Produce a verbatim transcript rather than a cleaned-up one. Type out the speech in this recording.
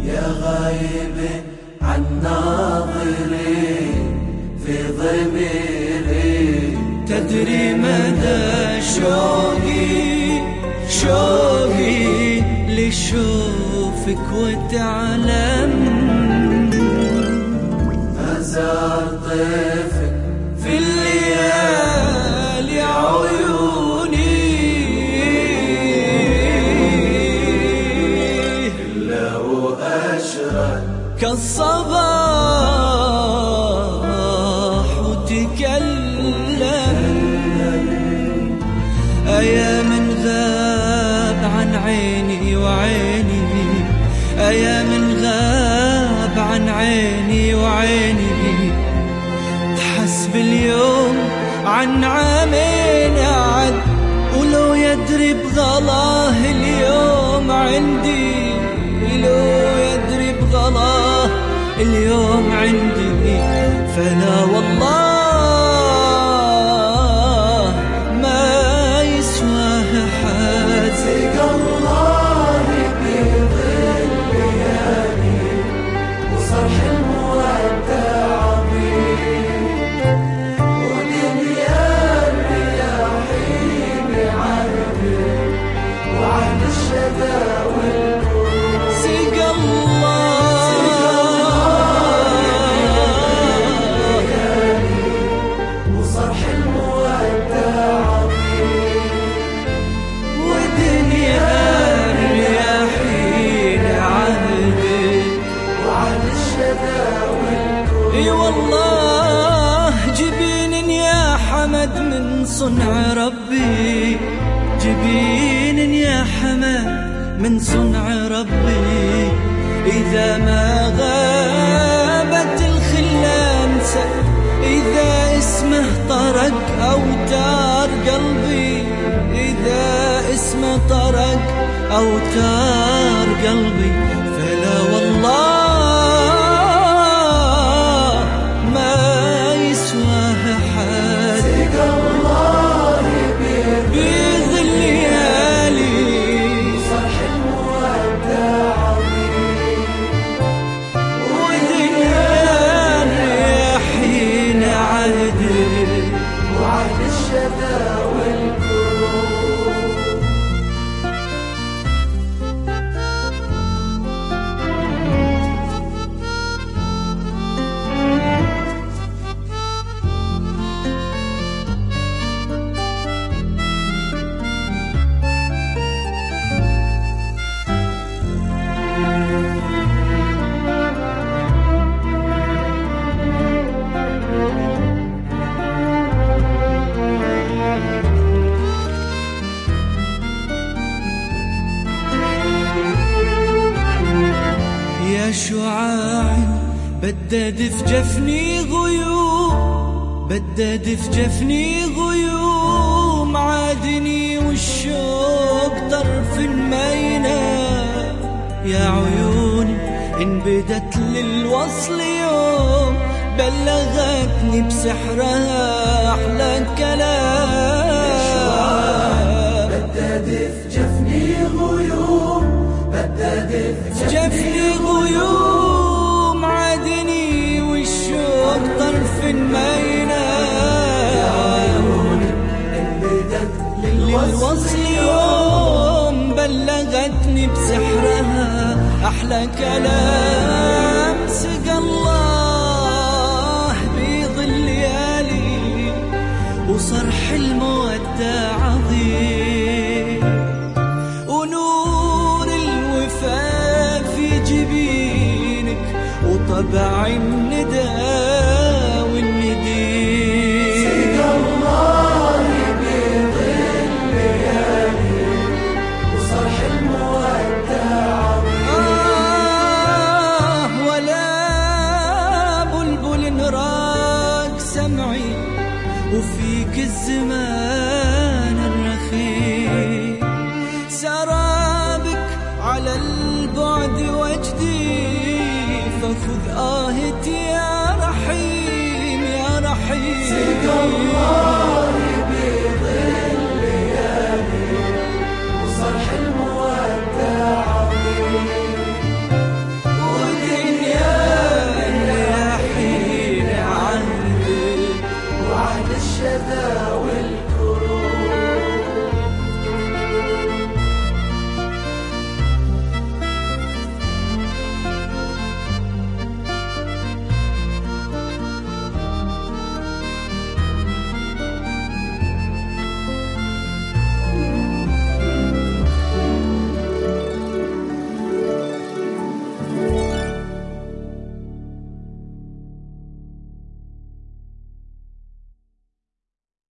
يا غايب عن ناظري في ضميري، تدري مدى شوقي شوقي لشوفك وتعلم. أزار طيفك في الليالي عيوني، إلا وأشرق كالصباح وتكلم. أيا من غاب عن عيني وعيني، أيا من غاب عن عيني وعيني، تحسب اليوم عن عامين عد. ولو يدري بغلاه اليوم عندي، لو يدري بغلاه اليوم عندي، فلا والله ما يسواه حد. سقى الله بظل ليالي وصرح المودة عظيم، ودنيا الرياحين عهد وعهد الشذا والنور. سقى الله وصرح المودة عظيم، ودنيا الرياحين عهد وعهد الشذا والنور. اي والله جبين يا حمد من صنع ربي، جبين يا حمد من صنع ربي. إذا ما غابت الخلان سأل، إذا اسمه طرق أوتار قلبي، إذا اسمه طرق أوتار قلبي، فلا والله ما يسواه حد. سقى الله بظل ليالي بصرح المودة عظيم، ودنيا الرياحين عهد وعهد الشذا والكروب. يا شعاع بدد في جفني غيوم، بدد في جفني غيوم، عادني والشوق طرف مينا. يا عيوني إن بدت للوصل يوم، بلغتني بسحرها أحلى كلام. بدد في جفني غيوم، بدد في جفني غيوم، عادني والشوق طرف مينا. للوصل يوم بلغتني بسحرها أحلى كلام. سقى الله بظل ليالي وصرح المودة عظيم، ونور الوفاء في جبينك، وطبع الندى والنديم. سقى الله بظل ليالي وصرح المودة عظيم، آه ولا بلبل راق سمعي، وفيك الزمان الرخيم. سرابك على البعد وجدي، فخذ آهتي